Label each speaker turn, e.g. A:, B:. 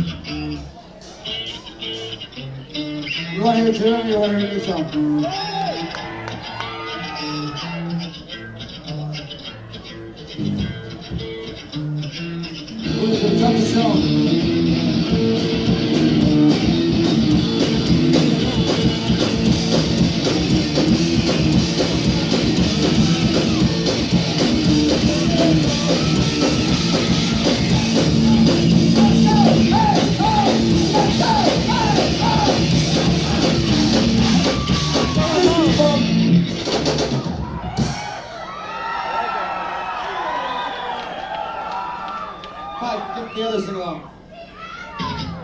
A: You want to hear Jim or you want to hear a new song? Who's the toughest song? Mike, get the other sing along.